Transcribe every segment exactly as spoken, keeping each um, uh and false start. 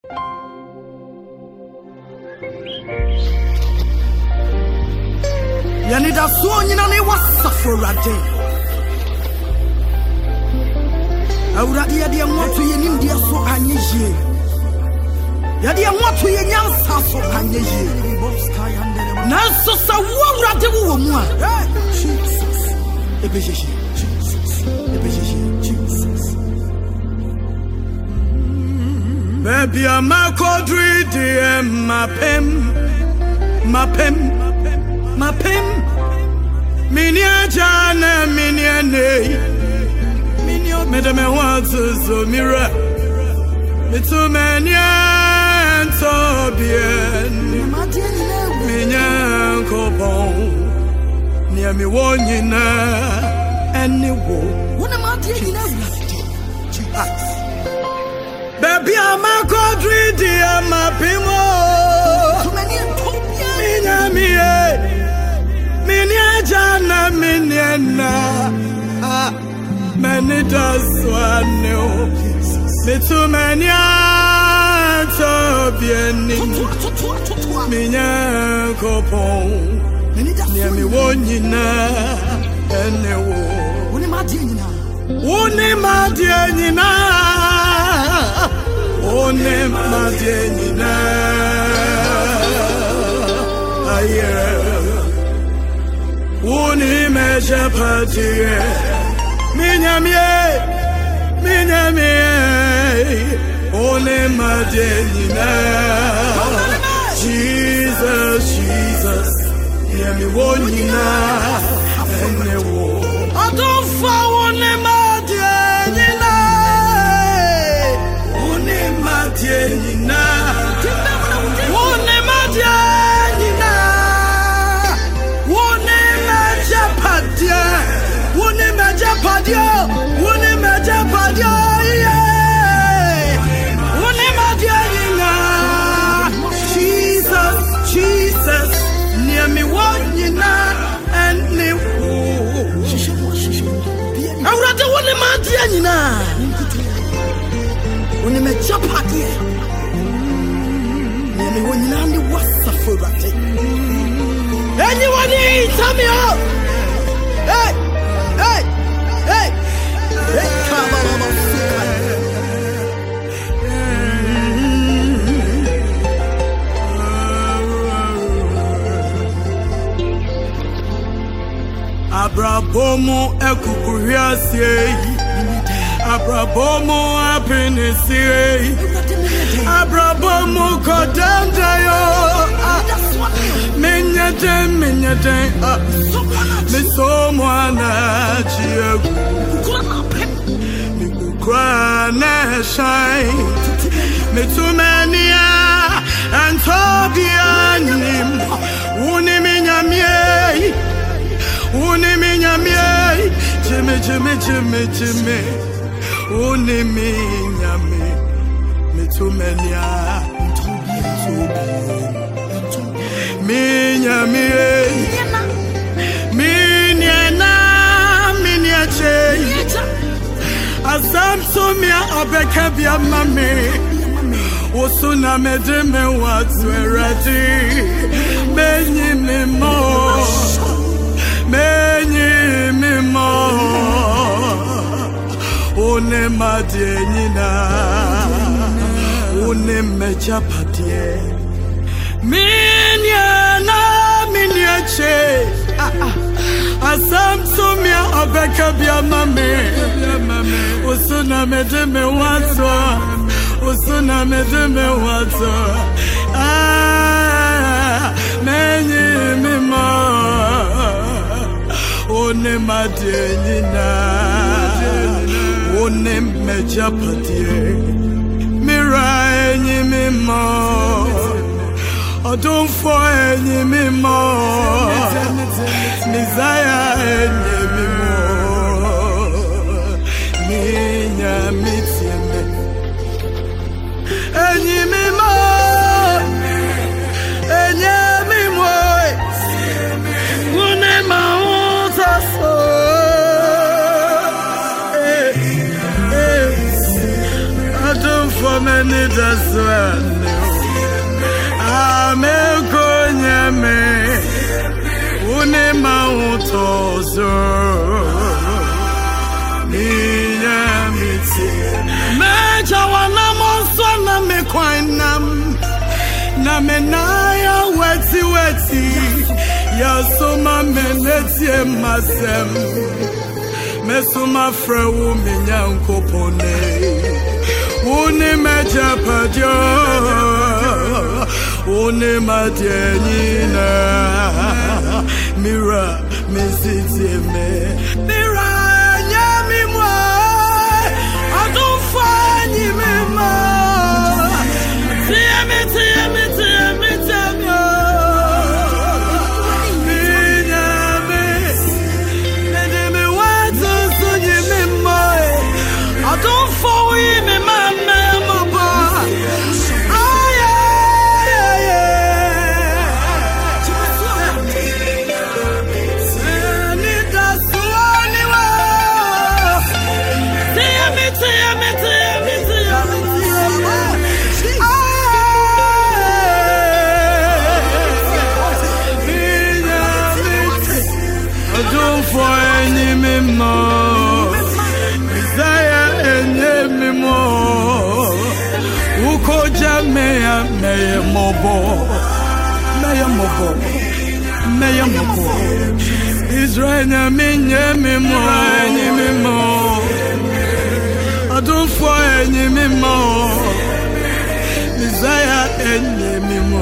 Yanida Sonia ne was Saforade. Auradia dia moto ye India so anyeje. Yadia moto ye nyansa so anyeje. Nanso sa wurade wo mu a. Jesus. Ebejeje. Jesus. Ebejeje. Jesus. Baby I'm a kodri de ma pem. Ma pem. Ma pem. Minia jana minia ne. Madame wants so mirror. It's so many and so bien. Minyan copon near me one in any war. What am I doing? Baby, I'm a country, dear, my pimo. Minamie, Miniajana, Miniana. Many does one know. Me too many to bien. Minyan copon near me one in any war. One in my Diana. One in my Diana. Aye. One in my Japati. Minyamie, minyamie, ole madenina. Jesus, Jesus, yami wonina, ene wo. Adofa ole madenina, ole madenina, ole madenina, ole majapadia. Wone majapadio, wone majapadio, yeah. Wone majapadio, Jesus, Jesus, near me one yina and me wo. I would have wone majapadio, wone majapadio, near me one yina and what's a furate. Anyone tell me out? Hey. Hey, hey, hey, come on, Abrabomo ekukuhiasie, Abrabomo apenesie, Abrabomo kodandayo, menyete, menyete, Misomwana chiegu Mikukwana shine Mitumania Antobianim Uniminyamie Uniminyamie Jimmy, Jimmy, Jimmy, Jimmy Uniminyamie Mitumania Minyamie Minyana, minyache Azamsumia abekabia mame Osuna medeme watwerati Menyi mimo Menyi mimo One madienina One mejapatie Minyana, minyache Azamsumia abekabia mame Osuna medeme watwa Osuna medeme watwa Ah menyi mimo One madenina One mejapatie Mira enyi mimo Don't for any me more. Desire any me more. Minya mitime. Any me more. Any me more. One ma uta so. I don't for me. ni daswane ame konyame une mautozo minyamiti meja wana monsona me kwanam na menaya weti weti yasoma meneti masem mesuma frewu minyankopone uni meja padio uni madienina mira mesitime mira nyami mwa adufani mema tiemi tiemi tiemi tiemi don't fall in me, my mama. Ah, yeah, yeah, yeah. Need that one, tell me, tell me, tell me, tell me, ah, don't fall in me, more. Ukoja meya meya mobo meya mobo meya mobo Israel na minye mimo ni mimo adun fo ni mimo Isaiah enye mimo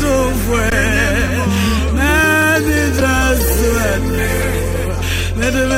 Let